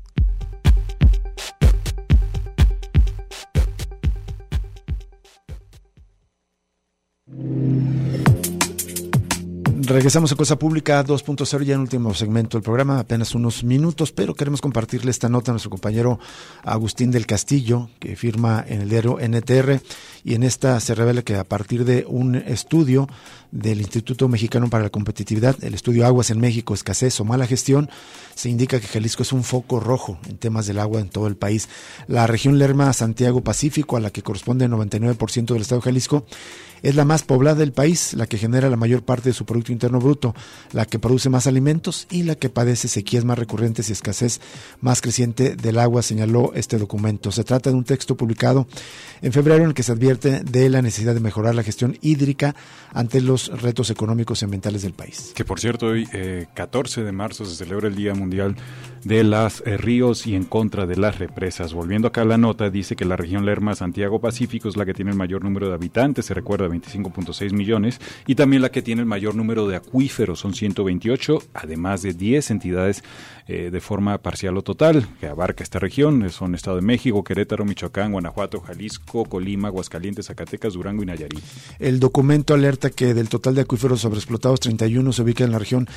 Regresamos a Cosa Pública 2.0, ya en el último segmento del programa, apenas unos minutos, pero queremos compartirle esta nota a nuestro compañero Agustín del Castillo, que firma en el diario NTR, y en esta se revela que a partir de un estudio del Instituto Mexicano para la Competitividad, el estudio Aguas en México, Escasez o Mala Gestión, se indica que Jalisco es un foco rojo en temas del agua en todo el país. La región Lerma-Santiago-Pacífico, a la que corresponde el 99% del estado de Jalisco, Es la más poblada del país, la que genera la mayor parte de su Producto Interno Bruto, la que produce más alimentos y la que padece sequías más recurrentes y escasez más creciente del agua, señaló este documento. Se trata de un texto publicado en febrero en el que se advierte de la necesidad de mejorar la gestión hídrica ante los retos económicos y ambientales del país. Que por cierto, hoy 14 de marzo se celebra el Día Mundial de los Ríos y en contra de las represas. Volviendo acá a la nota, dice que la región Lerma-Santiago-Pacífico es la que tiene el mayor número de habitantes, se recuerda 25.6 millones, y también la que tiene el mayor número de acuíferos, son 128, además de 10 entidades de forma parcial o total, que abarca esta región. Son Estado de México, Querétaro, Michoacán, Guanajuato, Jalisco, Colima, Aguascalientes, Zacatecas, Durango y Nayarit. El documento alerta que del total de acuíferos sobreexplotados, 31 se ubican en la región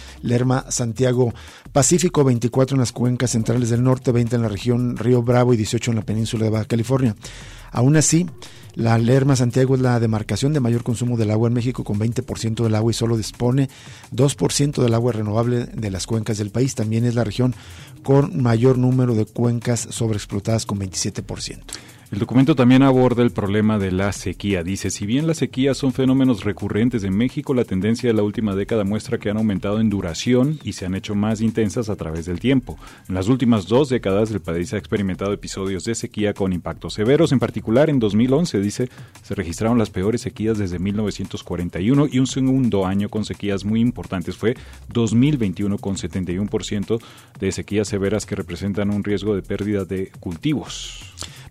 Lerma-Santiago-Pacífico, 24 en las cuencas centrales del norte, 20 en la región Río Bravo y 18 en la península de Baja California. Aún así, la Lerma-Santiago es la demarcación de mayor consumo del agua en México, con 20% del agua, y solo dispone 2% del agua renovable de las cuencas del país. También es la región con mayor número de cuencas sobreexplotadas, con 27%. El documento también aborda el problema de la sequía. Dice, si bien las sequías son fenómenos recurrentes en México, la tendencia de la última década muestra que han aumentado en duración y se han hecho más intensas a través del tiempo. En las últimas 2 décadas, el país ha experimentado episodios de sequía con impactos severos. En particular, en 2011, dice, se registraron las peores sequías desde 1941 y un segundo año con sequías muy importantes fue 2021, con 71% de sequías severas que representan un riesgo de pérdida de cultivos.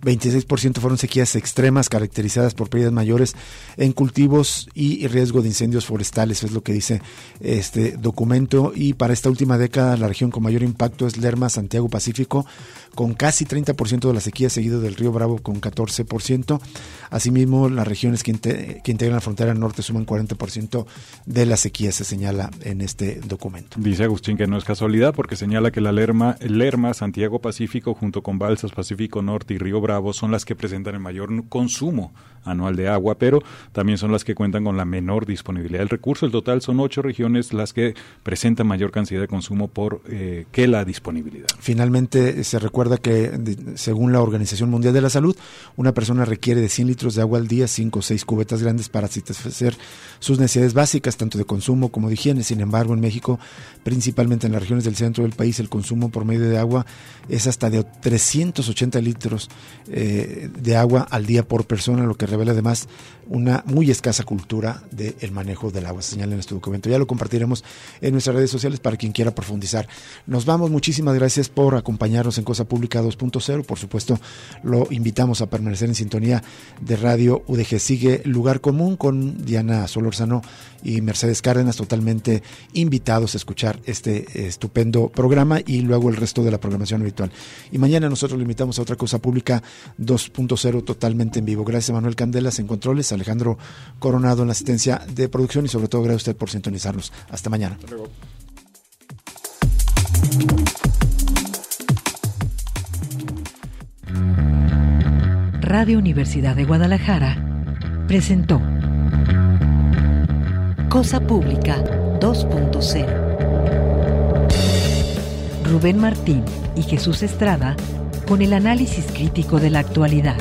26% fueron sequías extremas caracterizadas por pérdidas mayores en cultivos y riesgo de incendios forestales, es lo que dice este documento. Y para esta última década, la región con mayor impacto es Lerma-Santiago-Pacífico, con casi 30% de la sequía, seguido del Río Bravo con 14%. Asimismo, las regiones que integran la frontera norte suman 40% de la sequía, se señala en este documento. Dice Agustín que no es casualidad, porque señala que la Lerma-Santiago-Pacífico, junto con Balsas, Pacífico Norte y Río Bravo, son las que presentan el mayor consumo anual de agua, pero también son las que cuentan con la menor disponibilidad del recurso. El total son 8 regiones las que presentan mayor cantidad de consumo que la disponibilidad. Finalmente, se recuerda que según la Organización Mundial de la Salud, una persona requiere de 100 litros de agua al día, 5 o 6 cubetas grandes para satisfacer sus necesidades básicas, tanto de consumo como de higiene. Sin embargo, en México, principalmente en las regiones del centro del país, el consumo promedio de agua es hasta de 380 litros de agua al día por persona, lo que revela además una muy escasa cultura del manejo del agua, se señala en este documento. Ya lo compartiremos en nuestras redes sociales para quien quiera profundizar. Nos vamos, muchísimas gracias por acompañarnos en Cosa Pública 2.0. Por supuesto, lo invitamos a permanecer en sintonía de Radio UDG. Sigue Lugar Común con Diana Solórzano y Mercedes Cárdenas, totalmente invitados a escuchar este estupendo programa y luego el resto de la programación habitual. Y mañana nosotros lo invitamos a otra Cosa Pública 2.0 totalmente en vivo. Gracias a Manuel Candelas en controles, Alejandro Coronado en la asistencia de producción y sobre todo gracias a usted por sintonizarnos. Hasta mañana. Hasta luego. Radio Universidad de Guadalajara presentó Cosa Pública 2.0. Rubén Martín y Jesús Estrada con el análisis crítico de la actualidad.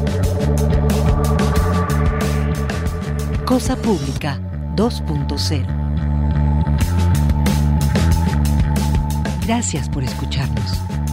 Cosa Pública 2.0. Gracias por escucharnos.